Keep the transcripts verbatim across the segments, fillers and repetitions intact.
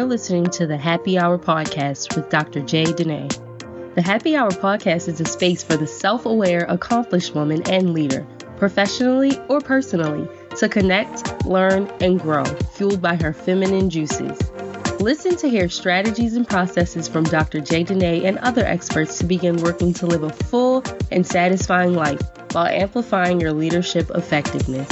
You're listening to the Happy Hour Podcast with Doctor Jay Dene. The Happy Hour Podcast is a space for the self-aware, accomplished woman and leader, professionally or personally, to connect, learn, and grow, fueled by her feminine juices. Listen to hear strategies and processes from Doctor Jay Dene and other experts to begin working to live a full and satisfying life while amplifying your leadership effectiveness.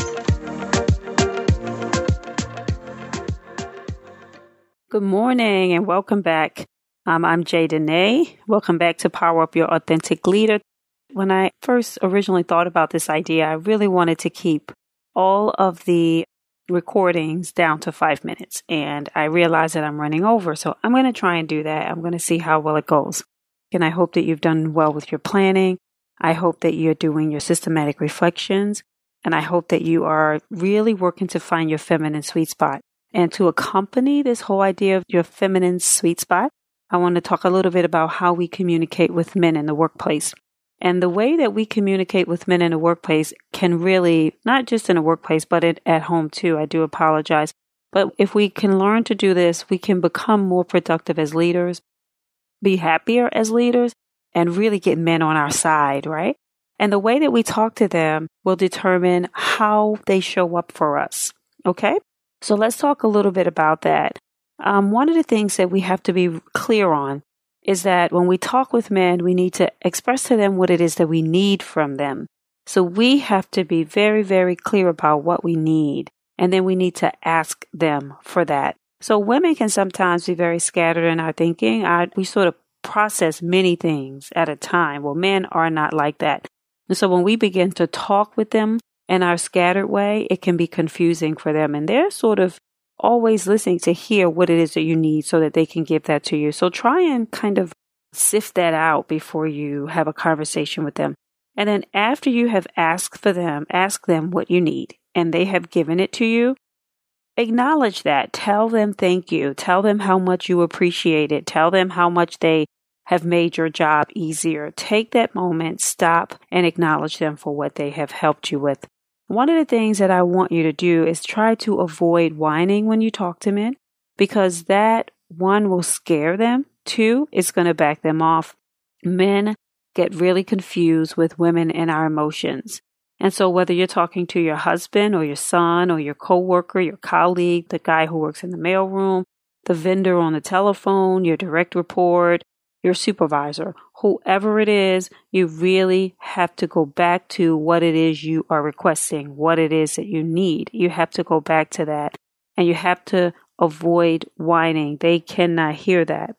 Good morning and welcome back. Um, I'm Jay Dene. Welcome back to Power Up Your Authentic Leader. When I first originally thought about this idea, I really wanted to keep all of the recordings down to five minutes. And I realized that I'm running over. So I'm going to try and do that. I'm going to see how well it goes. And I hope that you've done well with your planning. I hope that you're doing your systematic reflections. And I hope that you are really working to find your feminine sweet spot. And to accompany this whole idea of your feminine sweet spot, I want to talk a little bit about how we communicate with men in the workplace. And the way that we communicate with men in the workplace can really, not just in the workplace, but at, at home too. I do apologize. But if we can learn to do this, we can become more productive as leaders, be happier as leaders, and really get men on our side, right? And the way that we talk to them will determine how they show up for us, okay? So let's talk a little bit about that. Um, one of the things that we have to be clear on is that when we talk with men, we need to express to them what it is that we need from them. So we have to be very, very clear about what we need. And then we need to ask them for that. So women can sometimes be very scattered in our thinking. I, we sort of process many things at a time. Well, men are not like that. And so when we begin to talk with them in our scattered way, it can be confusing for them. And they're sort of always listening to hear what it is that you need so that they can give that to you. So try and kind of sift that out before you have a conversation with them. And then after you have asked for them, ask them what you need, and they have given it to you. Acknowledge that. Tell them thank you. Tell them how much you appreciate it. Tell them how much they have made your job easier. Take that moment, stop, and acknowledge them for what they have helped you with. One of the things that I want you to do is try to avoid whining when you talk to men, because that, one, will scare them. Two, it's going to back them off. Men get really confused with women and our emotions. And so whether you're talking to your husband or your son or your coworker, your colleague, the guy who works in the mailroom, the vendor on the telephone, your direct report, your supervisor, whoever it is, you really have to go back to what it is you are requesting, what it is that you need. You have to go back to that, and you have to avoid whining. They cannot hear that.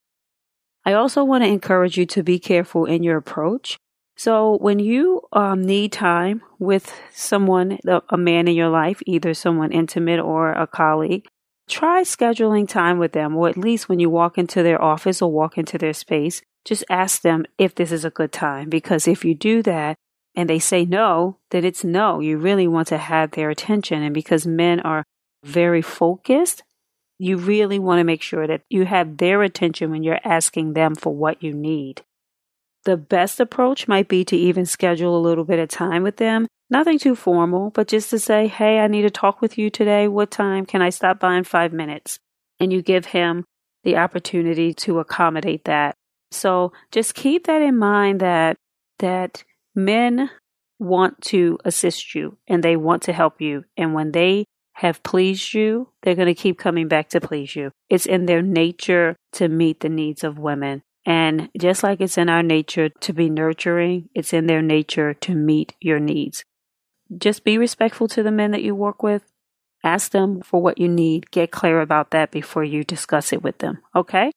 I also want to encourage you to be careful in your approach. So when you um, need time with someone, a man in your life, either someone intimate or a colleague, try scheduling time with them, or at least when you walk into their office or walk into their space, just ask them if this is a good time. Because if you do that and they say no, then it's no. You really want to have their attention. And because men are very focused, you really want to make sure that you have their attention when you're asking them for what you need. The best approach might be to even schedule a little bit of time with them. Nothing too formal, but just to say, hey, I need to talk with you today. What time can I stop by in five minutes? And you give him the opportunity to accommodate that. So just keep that in mind that that men want to assist you and they want to help you. And when they have pleased you, they're going to keep coming back to please you. It's in their nature to meet the needs of women. And just like it's in our nature to be nurturing, it's in their nature to meet your needs. Just be respectful to the men that you work with. Ask them for what you need. Get clear about that before you discuss it with them. Okay?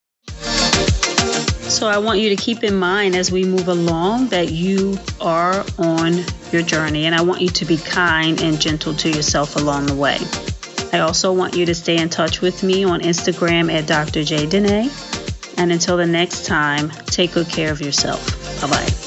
So I want you to keep in mind as we move along that you are on your journey. And I want you to be kind and gentle to yourself along the way. I also want you to stay in touch with me on Instagram at Doctor Jay Dene. And until the next time, take good care of yourself. Bye-bye.